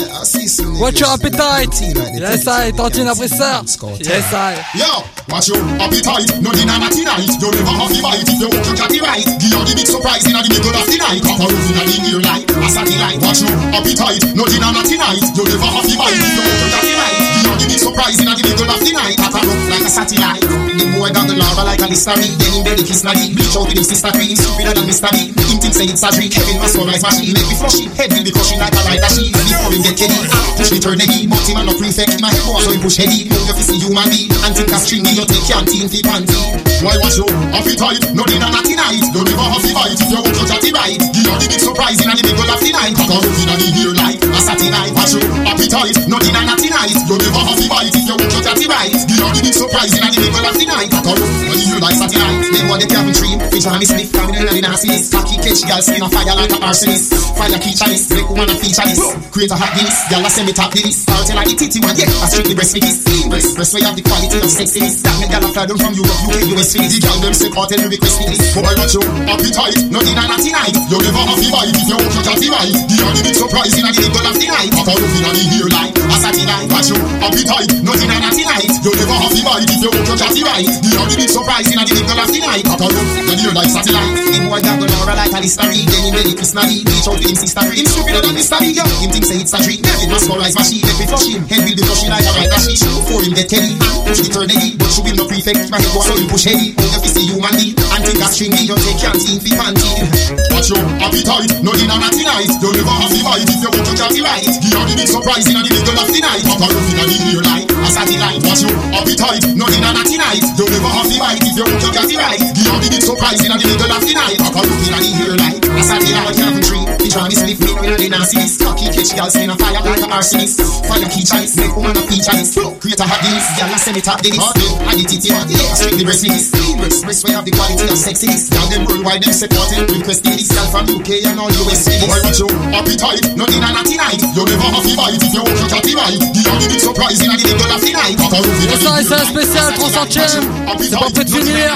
Watch your appetite. Yes, I, Tantine après ça. Yes, I. Yo, watch your appetite. No dinner not tonight. You never have to bite if you walk your catty right. Give you the big surprise in the middle of the night. Pop a roof in the ear light. A satellite. Watch your appetite. No dinner not tonight. You never have to bite if you walk your catty right. Give you the big surprise in the middle of the night. Pop a roof like a satellite. The boy got the lava like a listerine. Then him belly kiss naughty. Bleach out with him sister queen. Stupider than Mister B. Him think say it's a trick. Kevin must rise machine. Make me flush him. Head will be crushing like a rider sheet. Before him get Kenny. Push me turn heavy. But him a no prefect. My head boy so him push heavy. Move your fist in human being. And think a string me. You take canteen fi panty. Why watch you? Appetite. No dinner not tonight. You never have to bite if you walk your chatty right. Give you the big surprise in the middle of the night. Pop a roof in the ear light. A satellite. Watch you? Appetite. No dinner not tonight. You never have to bite if you walk your chatty right. Give you the big surprise in the middle of the night. Pop a roof in the ear like satellite. Then what they can't dream. Fish on me slip. Coming in the nastiness. Cocky catch girl skin on fire like a arsonist. Fire key chalice. Make woman a feature this. Create a hot Guinness. Girl a send me top this. I'll tell her the titty one. Yeah. I strictly breast me kiss. Breast. Breast where you have the quality of sexiness. That make girl a fly them from Europe, U K, U S, Philly. The girl them say cartel me request me this. Boy watch you. Appetite. No dinner not tonight. You never have to bite if you walk your catty right. Give you the big surprise in the middle of the night. Pop a roof in the ear light. A satellite. Watch you. Appetite. No dinner not tonight. You never have to bite if you walk your catty right. Give you the big surprise in the middle of the night. Pop a roof in the ear like satellite. The boy got the Laura like a listerine. Then him belly kiss naughty. Bleach out with him sister queen. Him stupider than Mister B. Him think say it's a trick. David must rise machine. Make me flush him. Head will be flushing like a rider sheet. Before him get Kenny. Push the turn heavy. But you will no prefect. My head boy so him push heavy. Hold your fist in human being. And think a string me. You take canteen fi panty. Watch your appetite. No dinner not tonight. You never have to bite if you walk your catty right. Give you the big surprise in the middle of the night. Pop a roof in the ear light. A satellite. Watch your appetite. No dinner not tonight. You never have to bite if you walk your catty right. Give you the big surprise in the middle of the night. Pop a roof in the ear light. A satellite. Can't tree. Fish on me slip me. When the nastiness. Cocky catch girl skin on fire like a arsonist. Fire key chalice. Make woman a feature this. Create a hot Guinness. Girl a send me top this. I did it here. Yeah. Strictly breast me this. Breast. Breast where have the quality of sexiness. Girl them worldwide them supporting. Requesting this. Girl from U K and all U S. Boy watch you. Appetite. No dinner not tonight. You never have to bite if you walk your catty right. Give you the big surprise in the middle of the night. Pop a roof in the Ça, c'est un spécial trois centièmes. C'est pas prêt de finir.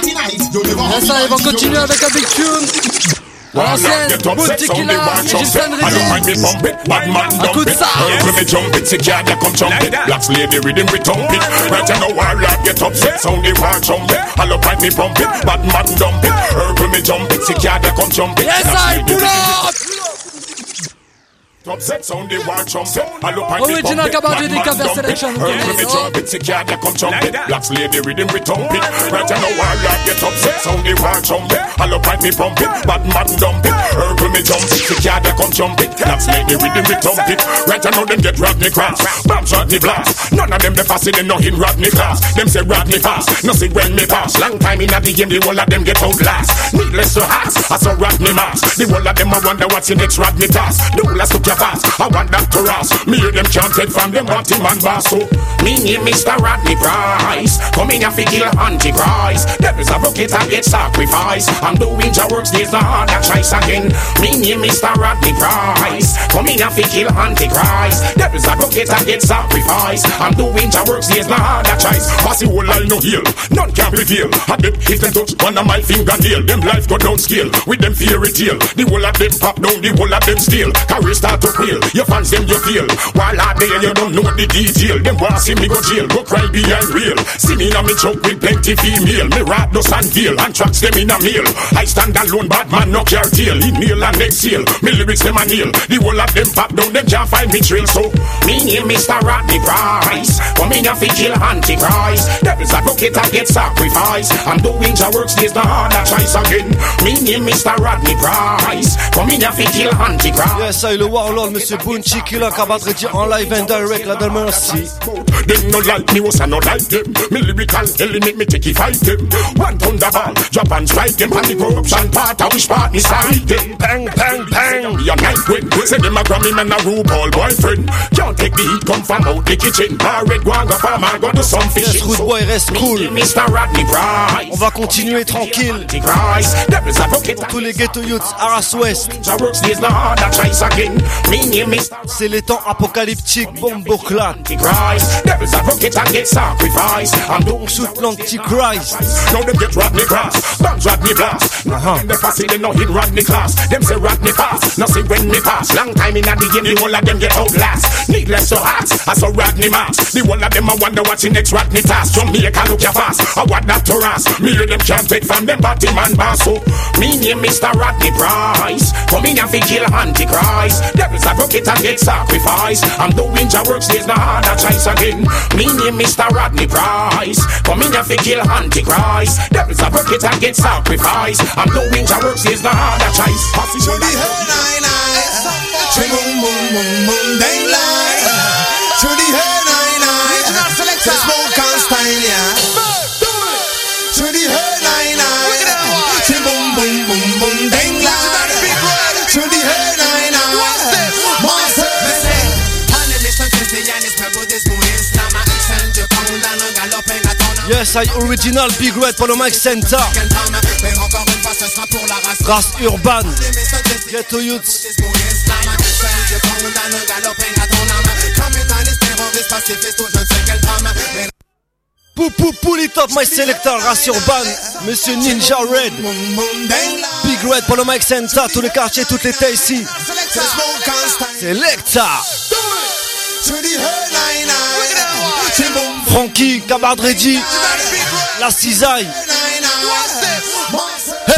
Ça, ils vont continuer avec un big tune. À l'ancienne, Bout Tequila, Gilson Rizzi. Un coup de ça. When me jump it, sick yard, come jump it. Blacks lady rhythm, we thump it. Right now, warlock get upset, sound the war jump it. Hello, find me pump it, bad man dump it. When me jump it, sick yard, come jump it. Yes, I pull up. Upset sound the war jump it. Hello, find me Original Kabar J D K selection. When me jump it, sick yard, come jump it. Blacks lady rhythm, we thump it. Right now, warlock get upset, sound the war jump it. Hello, find me pump it, bad man dump it. When me jump it, sick yard, come jump it. Blacks lady rhythm, we thump it. Right now, them get Rodney cross, bombs Rodney blast. None of them the fast, they no in Rodney class. Them say Rodney fast, no see when me pass. Long time in the game, the whole of them get out last. Needless to ask, I saw Rodney mass. The whole of them I wonder what's the next Rodney task. The whole of took your fast, I want that to us. Me hear them chanted from them what him and boss. So me name Mister Rodney Price. Come in here fi kill Antichrist. Devil's advocate and get sacrificed. I'm doing your works, there's no harder choice again. Me name Mister Rodney Price. Come in here fi kill Antichrist. Devil's advocate and get sacrificed. I'm doing your works, there's no harder choice. Pass the whole line no heal, none can prevail. And them if them touch one of my fingernail, them life go down scale. With them fairy tale, the whole of them pop down, the whole of them steal. Carry start to quail, your fans them you feel. While out there you don't know the detail. Them want see me go jail, go cry behind real. See me in me choke with plenty female. Me rap no and veil, and tracks them in a meal. I stand alone, bad man no care tail. Inhale and exhale, me lyrics them a nail. The whole of them pop down, them can't find me trail. So me name Mister Rodney Price. Come in here fi kill Antichrist. Devil's advocate and get sacrificed. I'm doing your works, there's no harder choice again. Me name Mister Rodney Price. Come in here fi kill Antichrist. Yes, I le Warlord, Monsieur Bout Tequila, Kabar J D en live and direct, la dame merci. Them no like me, was I not like them. Me lyrical element, me take it fight them. One thunderball, drop and strike them. And the corruption part, I wish part me side them. Bang, bang, bang. Be a night win. Say them a Grammy man a RuPaul boyfriend. Can't take the heat, come from out the kitchen. Bar red guanga farm, I go do some fishing. Yes, good boy, reste cool. Mister Rodney Price. On va continuer tranquille. Pour tous les ghetto youths, Arras West. Me name is C'est les temps apocalyptiques, bombo clan. Christ. Devils advocate and get sacrifice. I'm doing shoot l'antichrist. Now them get Rodney Cross, bands Rodney Blast. Uh-huh. The fussy they no hit Rodney class. Them say Rodney fast, now see when me pass. Long time in the game, the whole of them get out last. Needless so hot, I saw Rodney mass. The whole of them I wonder what's the next Rodney task. Jamaica look ya fast, I what that to us. Me hear them can't take from them party man boss. So me name Mister Rodney Price. Come in and fi kill Antichrist. Devils advocate and get sacrifice. I'm doing your works, there's no harder choice again. Me name Mister Rodney Price. Come in and fi kill Antichrist. Devils advocate and get sacrifice. I'm doing your works, there's no harder choice. To the head, nine, nine. To boom, boom, boom, boom, dang line. To the head, nine, nine. To smoke and style, yeah. To the head, nine, nine. To boom, boom, boom, boom, dang line. To the head, nine, nine. Master. Yes, I original Big Red pour le Mike Center. Race urbaine. Ghetto Youths. Pou pou pou les top, my selector, race urbaine. Monsieur Ninja Red. Big Red pour le Mike Center. Tous les quartiers, toutes les tailles ici. Selecta. Frankie, Cabard Reddy, la cisaille. Hey.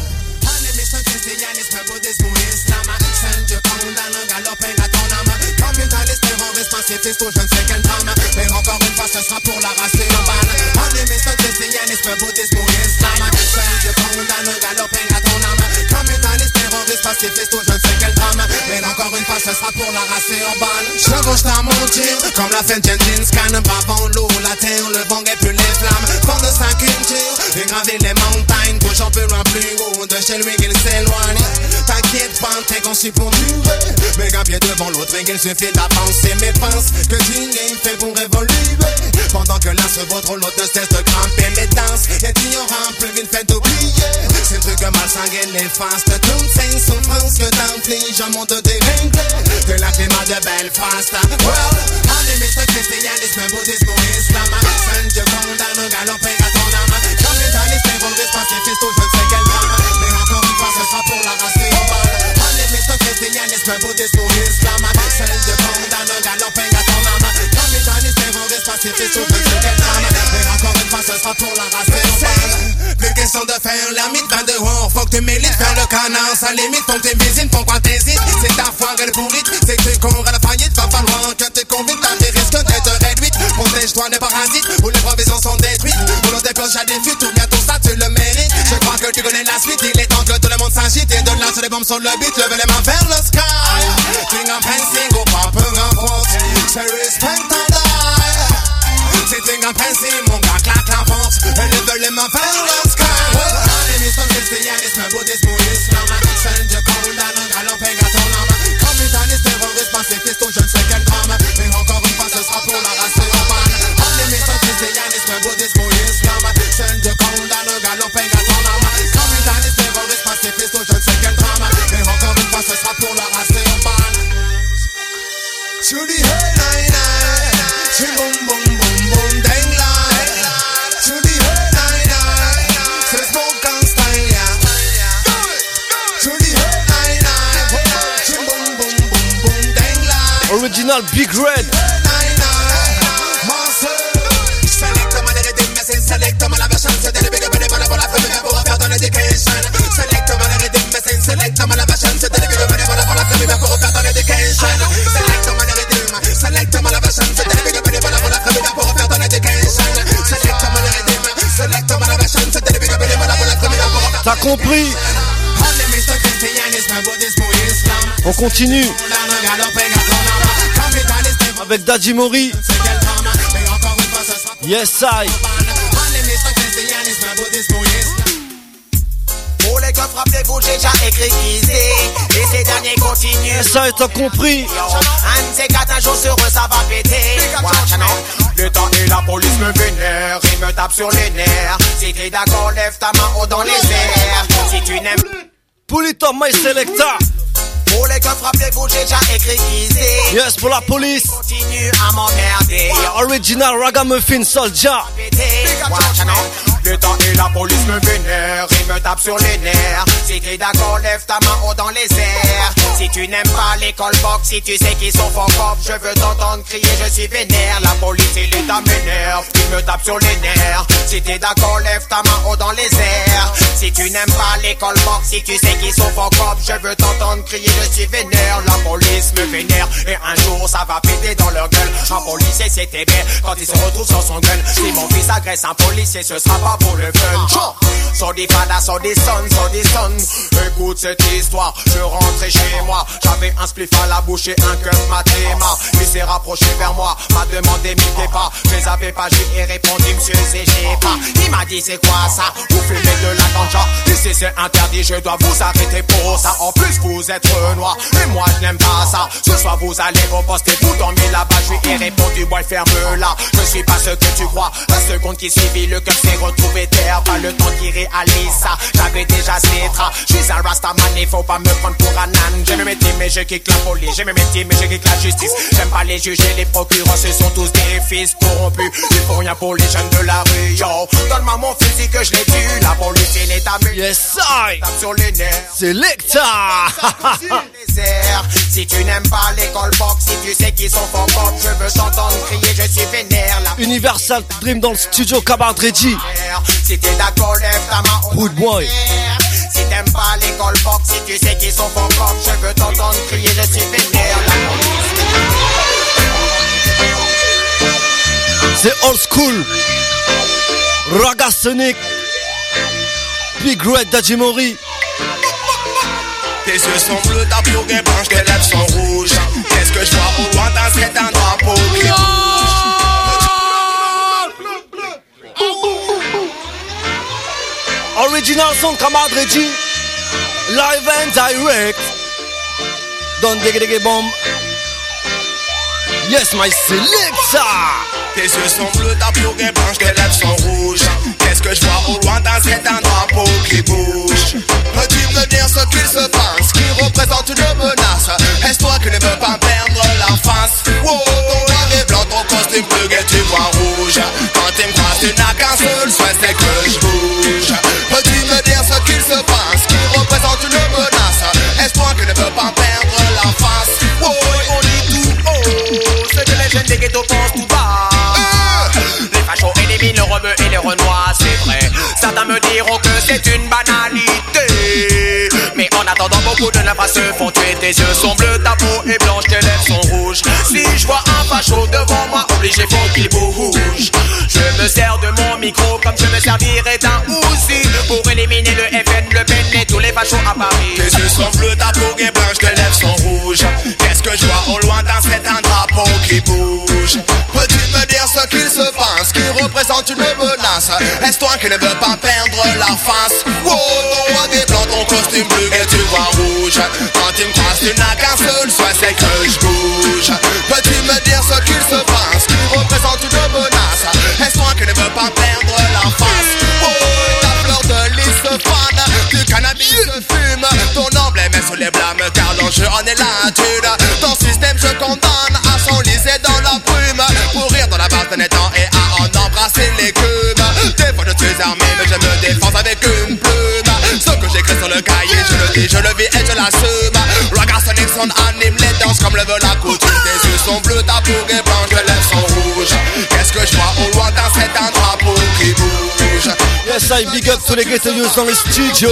pacifiste ou je ne sais quel drame. Mais encore une fois ce sera pour la race urbaine. Animiste, christianisme, bouddhisme ou islam. Seul Dieu condamne, galopin à ton âme. Communaliste, terroriste, pacifiste ou je ne sais quel drame. Mais encore une fois ce sera pour la race urbaine. Chevauche ta monture comme la fin de Gengis Khan. Bravant l'eau, la terre, le vent et plus les flammes. Fort de sa culture, et graver les montagnes. Bouge un peu loin plus haut, de chez lui qu'il s'éloigne. T'inquiète pas, t'es conçu pour durer. Mais un pied devant l'autre, il suffit d'avancer. Mais pense que tu n'es fait pour évoluer. Pendant que l'un se vaut trop, l'autre ne cesse de grimper. Mais danse, et tu auras plus vite fait d'oublier. C'est le truc malsain et néfaste. Toutes ces souffrances que t'infliges un monde déréglé. De la climat de Belfast. Well, animiste, christianisme, bouddhisme ou islam. Seul Dieu condamne, galopin à ton âme. Capitaliste, terroriste, pacifiste ou je ne sais quel drame. Mais encore une fois, ce sera pour la race urbaine. Animiste, christianisme, bouddhisme ou islam. Seul Dieu condamne, galopin à ton âme. Capitaliste, terroriste, pacifiste ou je ne sais quel drame. Mais encore une fois, ce sera pour la race urbaine. Plus question de faire l'ermite, va dehors, faut que tu mélites. Faire le canard, ça limite, faut que tu visines, pourquoi t'hésites. C'est ta foi, elle pourrite, c'est que tu cours à la faillite. Va falloir que tu convites, ta vie risque d'être réduite. Protège-toi des parasites, où les provisions sont détruites. Où l'on déclenche à des fuites, ou bientôt ça tu le mérites. Je crois que tu connais la suite, il est temps que tout le monde s'agite. Et de lancer des bombes sur le beat, levez les mains vers le sky. King of fencing, au pas peu importe. C'est respect and die. C'est King of fencing, mon gars claque la porte. Et levez les mains vers le sky. Animiste, christianisme, bouddhisme ou islam. Seul Dieu condamne, galopin à ton âme. Capitaliste, terroriste, pacifiste ou je ne sais quel drame. Mais encore une fois, ce sera pour la race urbaine. Animiste, christianisme, bouddhisme ou islam. Seul Dieu condamne, galopin à ton âme. Capitaliste, terroriste, pacifiste ou je ne sais quel drame. Mais encore une fois, ce sera pour la race urbaine. To the head, nine, nine. To boom, boom, boom, boom, dang line. To the head, nine, nine. To smoke and style, yeah. To the head, nine, nine. To boom, boom, boom, boom, dang line. Original Big Red. Select my version, c'est des big up et pour la famille pour faire ton education. Select my rhythm, mais select my version, c'est des big up et pour la famille pour faire ton education. Select my rhythm, select my version, c'est des big up et pour la famille pour faire ton education. Select my rhythm, select my version, c'est des big up et pour la famille pour faire ton education. T'as compris? On continue avec Daddy Mori. Yes, I. Pour les coffres, rappelez-vous, j'ai déjà écrit Easy. Et ces derniers continuent. Yes, I, t'as compris. Un de ces quatre, un jour sur eux, ça va péter. L'État et la police me vénèrent. Ils me tapent sur les nerfs. Si t'es d'accord, lève ta main haut dans les airs. Si tu n'aimes Pulito, my selecta. Pour les coffres, rappelez-vous, j'ai déjà écrit easy. Yes, pour la police. Continue à m'emmerder. Original Ragamuffin Soldier. Le temps et la police me vénèrent, ils me tapent sur les nerfs. Si t'es d'accord, lève ta main haut dans les airs. Si tu n'aimes pas l'école box, si tu sais qu'ils sont fort pop, je veux t'entendre crier, je suis vénère. La police et l'État m'énervent, ils me tapent sur les nerfs. Si t'es d'accord, lève ta main haut dans les airs. Si tu n'aimes pas l'école box, si tu sais qu'ils sont fort pop, je veux t'entendre crier, je suis vénère. La police me vénère, et un jour ça va péter dans leur gueule. Un policier c'était bien, quand il se retrouve sur son gun. Si mon fils agresse un policier, ce sera pas pour le fun. So des fadas, so des sons, so des sons. Écoute cette histoire, je rentrais chez moi. J'avais un spliff à la bouche et un cup mathéma. Il s'est rapproché vers moi, m'a demandé mais t'es pas. Je les avais pas, j'ai répondu monsieur c'est j'ai pas. Il m'a dit c'est quoi ça? Vous fumez de la ganja? Ici c'est interdit, je dois vous arrêter pour ça. En plus vous êtes noir et moi je n'aime pas ça. Ce soir vous allez au poste et vous dormez là-bas. Je lui ai répondu boy ferme là. Je suis pas ce que tu crois. La seconde qui suivit le cœur s'est retrouvé terre. Pas le temps qui réalise ça. J'avais déjà ces draps. Je suis un rastaman, il faut pas me prendre pour un âne. J'ai mes métiers mais je kick la police. J'ai mes métiers mais je kick la justice. J'aime pas les juges et les procureurs, ce sont tous des fils corrompus. Ils font rien pour les jeunes de la rue, yo. Donne-moi mon fusil que je les tue. La police et l'État me yes, I. tape sur les nerfs. C'est l'État. Si tu n'aimes pas l'école box, si tu sais qu'ils sont fort pop, je veux t'entendre crier, je suis vénère. La Universal Dream dans le studio Kabard Reggie. Si t'es d'accord, lève ta main. Good boy. Si t'aimes pas l'école box, si tu sais qu'ils sont fort pop, je veux t'entendre crier, je suis vénère. C'est old school. Raga Sonic. Big Red Dajimori. Tes yeux sont bleus, ta peau est blanche, tes lèvres sont rouges. Qu'est-ce que je vois au loin dans cet un drapeau qui bouge? Original song Kabard Reggie. Live and direct. Don't dig dig bomb. Yes, my selector. Tes yeux sont bleus, ta peau est blanche, tes lèvres sont rouges. Qu'est-ce que je vois au loin dans cet un drapeau qui bouge? Peux-tu me dire ce qu'il se passe, qui représente une menace? Est-ce toi qui ne veux pas perdre la face? Wow, ton noir et blanc, ton costume bleu et tu vois rouge. Quand tu me croises, tu n'as qu'un seul souhait, c'est que je bouge. Peux-tu me dire ce qu'il se passe, qui représente une menace? Est-ce toi qui ne veux pas perdre la face? Wow, on dit tout haut, ce que les jeunes des ghettos pensent tout bas. Les fachos éliminent le rebeu et les renois, c'est vrai. Certains me diront que c'est une banalité, mais en attendant beaucoup de navras se font tuer. Tes yeux sont bleus, ta peau est blanche, tes lèvres sont rouges. Si je vois un facho devant moi, obligé faut qu'il bouge. Je me sers de mon micro comme je me servirais d'un Uzi pour éliminer le F N, le Pen et tous les fachos à Paris. Tes yeux sont bleus, ta peau est blanche, tes lèvres sont rouges. Qu'est-ce que je vois au loin dans cet un drapeau qui bouge? Peux-tu me dire ce qu'il se passe, qui représente une menace? Est-ce toi qui ne veux pas perdre la face? Wow, ton noir et blanc, ton costume bleu et tu vois rouge. Quand tu me croises, tu n'as qu'un seul souhait, c'est que je bouge. Peux-tu me dire ce qu'il se passe, qui représente une menace? Est-ce toi qui ne veux pas perdre la face? Oh, ta fleur de lys se fane, du cannabis se fume. Ton emblème est sur les blâmes, car l'enjeu en est la thune. Ton système je condamne à s'enliser dans la brume, pour rire dans la base d'un étang et à en embrasser l'écume. Des fois je suis armé, mais je me défends avec une plume. Ce que j'écris sur le cahier, je le dis, je le vis et je l'assume. Raga Sonic son anime les danses comme le veut la coutume. Tes yeux sont bleus, ta peau est blanche, tes lèvres sont rouges. Qu'est-ce que je vois au loin dans cet un drapeau qui bouge? Yes, I big up tous les ghetto youths dans le studio.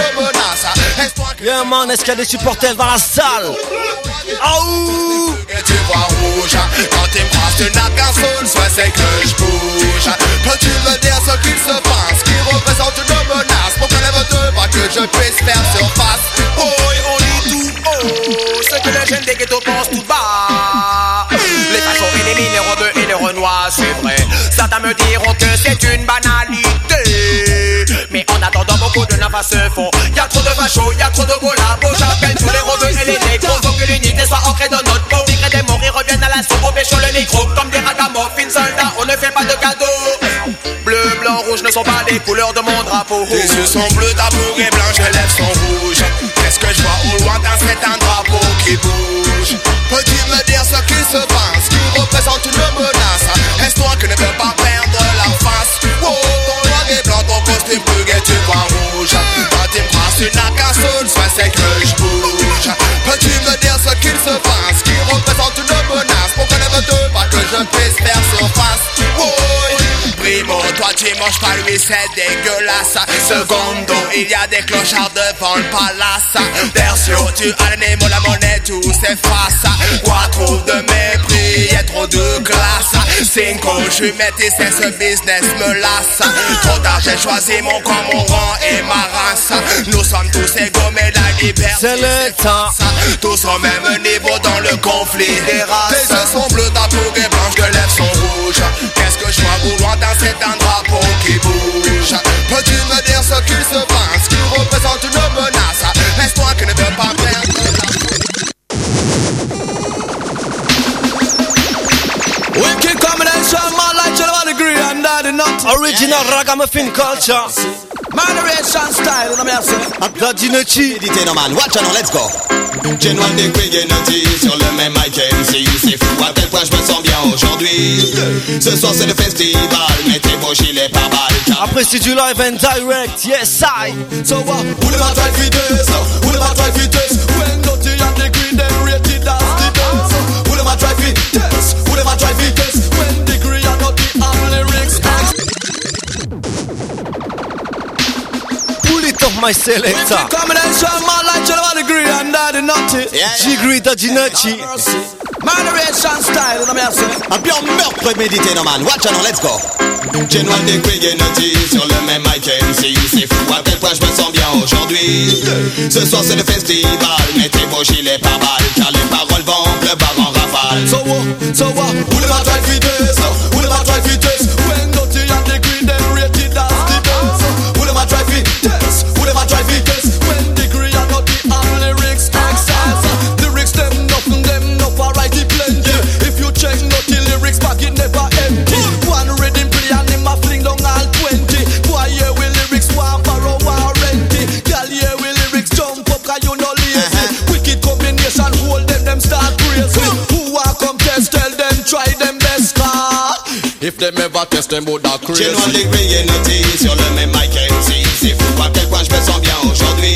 Yeah man, est-ce qu'il y a des supporters dans la salle? Aouh! Et tu vois rouge. Quand tu me croises, tu n'as qu'un seul souhait, c'est que je bouge. Peux-tu me dire ce qu'il se passe, qui représente une menace, pour que lève deux pas que je puisse faire surface? Oh, on dit tout haut, ce que les jeunes des ghettos pensent tout bas. Les fachos éliminent les rebeux et les renois, c'est vrai. Certains me diront que c'est une banalité, mais en attendant beaucoup de navas se font. Y'a trop de fachos, y'a trop de collabos. J'appelle tous les rebeux et les négros. Faut que l'unité soit ancrée dans notre peau. Migrés des morts, ils reviennent à l'assaut. On pêche le micro comme des ragamuffins soldats. On ne fait pas de cadeaux. Bleu, blanc, rouge ne sont pas les couleurs de mon drapeau. Tes yeux sont bleus, ta peau est blanche, tes lèvres sont rouges. Qu'est-ce que je vois au loin dans cet un drapeau qui bouge. Peux-tu me dire ce qui se passe, qui représente une menace? Est-ce toi qui ne peux pas perdre la face? Oh, ton noir et blanc, ton costume bleu et tu vois rouge. Quand tu me traces une acassone, ça c'est que je bouge. Peux-tu me dire ce qu'il se passe, qui représente une menace? Pour que ne me deux pas que je puisse faire surface. Oh, primo, toi tu manges pas lui, c'est dégueulasse. Secondo, il y a des clochards devant le palace. Tertio, tu as le nez, la monnaie, tout s'efface. Quoi, trop de mépris, y'a trop de classe. Cinco, je suis métissé, ce business me lasse. Trop tard, j'ai choisi mon camp, mon rang et ma race. Nous sommes tous égaux, mais la liberté c'est le temps. Tous au même niveau dans le conflit des races. Tes yeux sont bleus, ta peau est blanche, tes lèvres sont rouges. Qu'est-ce que je vois vouloir dans c'est un drapeau qui bouge? Peux-tu me dire ce qu'il se passe, qui représente une menace? Est-ce toi qui ne veux pas perdre la... Wicked combination, man like Gentleman Degree and Daddy Nutty. Original ragamuffin culture. Moderation style, you know me I say. Daddy Nutty. Méditer no man, watch on, let's go. Gentleman Degree et Nutty sur le même mic M C. C'est fou à quel point je me sens bien aujourd'hui. Ce soir c'est le festival, mettez vos gilets par balle. Après c'est du live and direct, yes I. So what, who them a try fi this? Who them a try fi this? When Nutty and Degree them rated as the best. Who them a try fi this? Who them a try fi this? When Degree and Nutty and lyrics. Pull it off my selector. Combination, man like Gentleman Degree and Daddy Nutty. Degree, Daddy Nutty. Moderation style, you know me I say. Un pur meurtre médité, no man, watch on, let's go. Gentleman Degree et Nutty sur le même mic M C. C'est fou à quel point je me sens bien aujourd'hui. Ce soir c'est le festival, mettez vos gilets par balle, car les paroles vont pleuvoir en rafale. So what, so what, who them a try fi this? Who them a try fi this? When Nutty and Degree them rated as the best. Who them a try fi this? Who them a try fi this? When Degree and Nutty and lyrics excess. Lyrics them nothing, them no for write it plenty. If you check Nutty lyrics back it never empty. One rhythm play and him a fling down all twenty. Boy here with lyrics one borrow one renty. Girl here with lyrics jump up 'cause you no lazy. Wicked combination hold them them start crazy. Who a come test tell them try them best car. If them ever test them would a crazy. Gentleman Degree et Nutty sur le même mic M C. C'est fou à quel point je me sens bien aujourd'hui.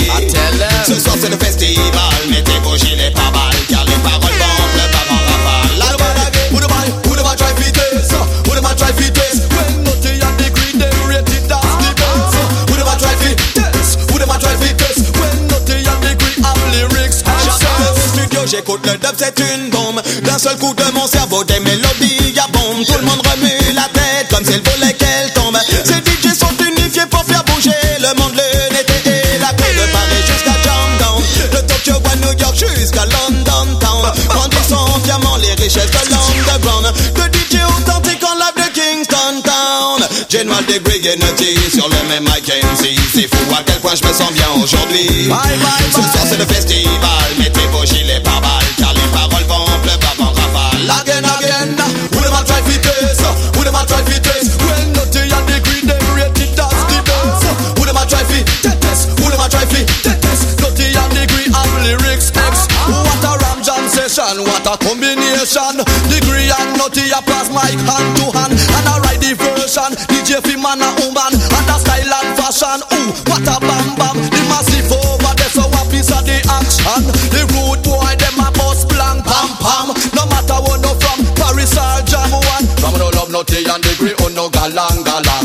Ce soir c'est le festival, mettez vos gilets par balle, car les paroles vont pleuvoir en rafale. La Who them a, who them a try fi this? Who them a try fi this? When Nutty and Degree them rated as the best. Who them a try fi this? Who them a try fi this? When Nutty and Degree have lyrics au studio, j'écoute le dub, c'est une bombe. D'un seul coup de mon cerveau, des mélodies à bombe. Tout le monde remue la tête comme c'est le volet qu'elle tombe. Ces D J sont unifiés pour faire bouger le monde, le l'été et la paix de Paris jusqu'à Jamdown. De Tokyo à New York jusqu'à London Town. Grandissons fièrement les richesses de l'underground. De D J authentique en live de Kingston Town. Gentleman Degree et Nutty sur le même mic M C. C'est fou à quel point je me sens bien aujourd'hui. Ce soir c'est le festival, mettez vos gilets par balle, car les paroles vont pleuvoir en rafale. Again, again, who them a try fi this? Who them a try fi this? When Nutty and Degree them rated as the best. Who them a try fi this? Who them a try fi this? Nutty and Degree have lyrics X. What a ram jam session, what a combination. Degree and Nutty a pass mic hand to hand, and I write the version. D J fi man a woman, and a style and fashion. Ooh, what a bam bam, the massive over there, so a piece of the action. The rude boy them a bust blank pam pam. No matter where no from, Paris or Jamaica. From no love Nutty and Degree, oh no galang galang.